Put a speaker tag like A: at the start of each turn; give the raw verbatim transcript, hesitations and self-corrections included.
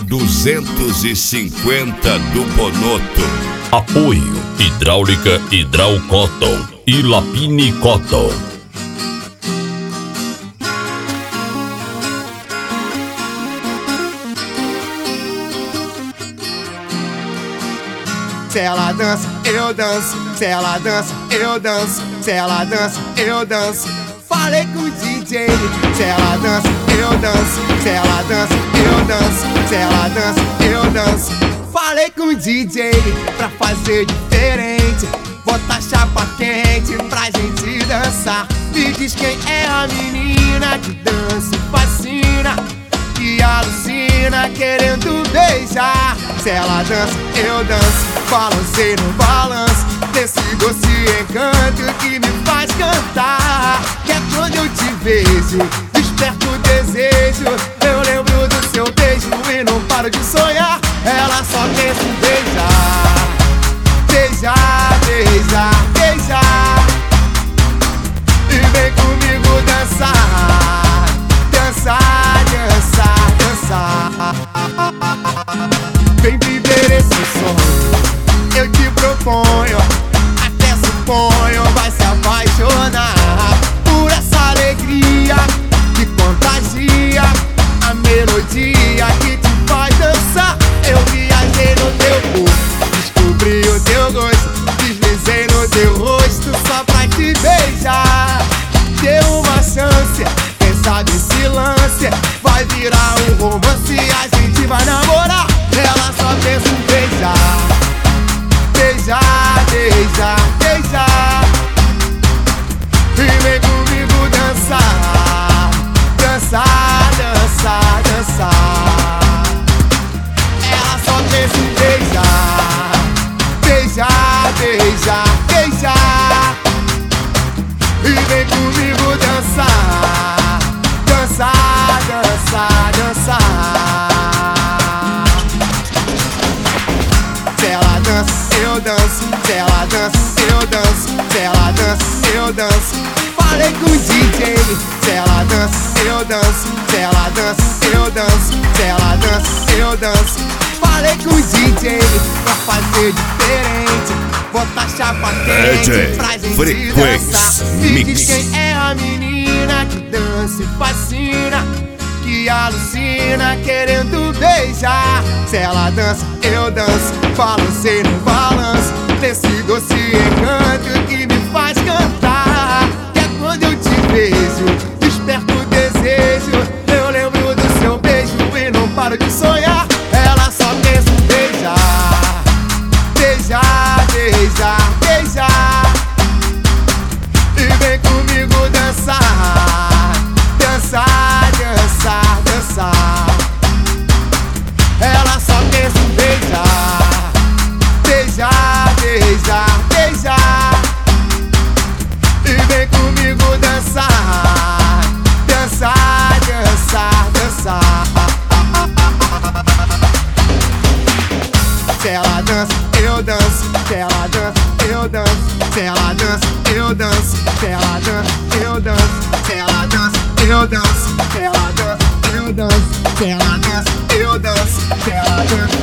A: duzentos e cinquenta do Bonoto.
B: Apoio Hidráulica Hidral Cotton e Lapine Cotton.
C: Se ela dança, eu danço. Se ela dança, eu danço. Se ela dança, eu danço. Falei com o D J. Se ela dança, eu danço. Se ela dança, eu danço. Se ela dança, eu danço. Falei com o D J pra fazer diferente. Bota chapa quente pra gente dançar. Me diz quem é a menina que dança e fascina, que alucina querendo beijar. Se ela dança, eu danço. Balancei no balanço desse doce encanto que me faz cantar. Que é quando eu te vejo, desperto o desejo. Eu lembro do seu beijo e não paro de sonhar. Ela só pensa em beijar, beijar, beijar, beijar. E vem comigo dançar, dançar, dançar, dançar. Vem viver esse sonho, eu te proponho. Até suponho, vai se apaixonar por essa alegria que contagia, a melodia que te faz dançar. Eu viajei no teu corpo, descobri o teu gosto, deslizei no teu rosto só pra te beijar. Dê uma chance, quem sabe se lance, vai virar um romance e a gente vai namorar. Ela só pensa em beijar, beijar, beijar, beijar. E vem comigo dançar, dançar, dançar, dançar. Ela só pensa em beijar, beijar, beijar, beijar. E vem comigo dançar, dançar, dançar, dançar. Se ela dança, eu danço. Se ela dança, eu danço. Se ela dança, eu danço. Falei com o D J. Se ela dança, eu danço. Se ela dança, eu danço. Se ela dança, eu danço. Falei com o D J pra fazer diferente. Botar chapa quente pra gente dançar. Me diz quem é a menina que dança e fascina, que alucina querendo beijar. Se ela dança, eu danço. Balancei no balanço desse doce encanto que me faz cantar. Que é quando eu te vejo, desperto o desejo. Eu lembro do seu beijo e não paro de sonhar. Ela só pensa em beijar, beijar, beijar, beijar. E vem comigo dançar, dançar, dançar, dançar. Ela só pensa em beijar, beijar, beijar, beijar. E vem comigo dançar, dançar, dançar, dançar. Se ela dança, eu danço. Se ela dança, eu danço. Se ela dança, eu danço. Se ela dança, eu danço. Se ela dança, eu danço. Se ela dança, eu danço. Se ela dança, eu danço. Se ela dança,